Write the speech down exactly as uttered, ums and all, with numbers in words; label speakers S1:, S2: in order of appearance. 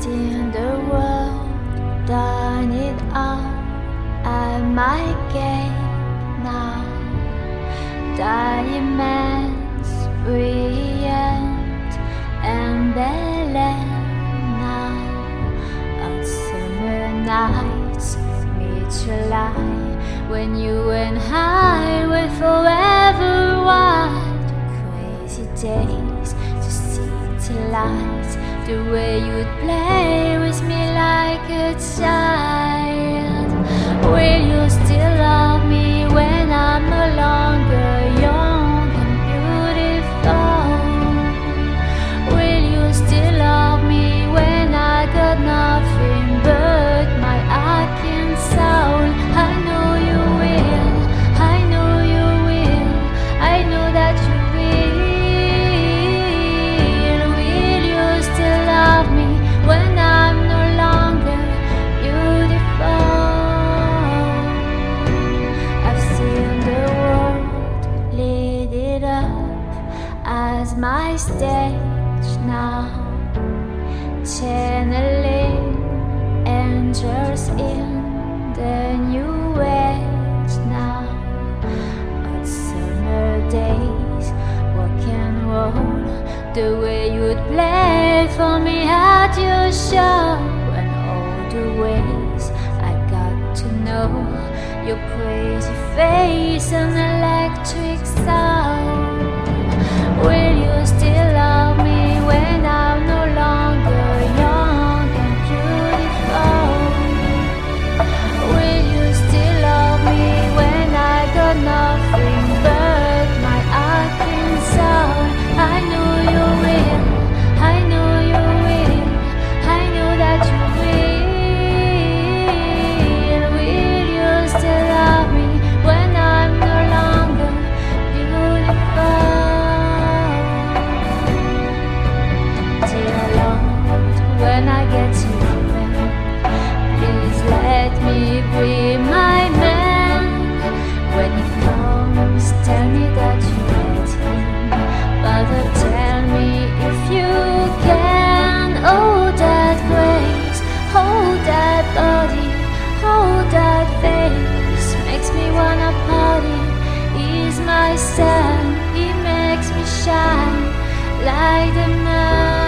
S1: seen the world, done it all at my gate now. Diamonds, brilliant and brilliant now. On summer nights, mid-July, when you and I went forever wild. Crazy days to city lights, the way you'd play with me like a child. Will you still love me when I'm no longer young and beautiful? Will you still love me when I got nothing but my aching soul? I know you will, I know you will, I know that you will. Will you still love me when I'm no longer beautiful? I've seen the world lit it up as my stage now, channeling angels in the new age now. On summer days, rock and roll, the way you'd play for me at your show, and all the ways I got to know your crazy face and electric sound. Will you still love me when I'm no longer young and beautiful? Will you still love me when I got nothing but my aching soul? I know you will, I know you will, I know that you will. Will you still love me when I'm no longer beautiful? Dear Lord, when I get to heaven, please let me be my man. When he comes, tell me that you let him, Father, tell me if you can. Oh, that grace, oh, that body, oh, that face makes me wanna party. He's my sun, he makes me shine like the moon.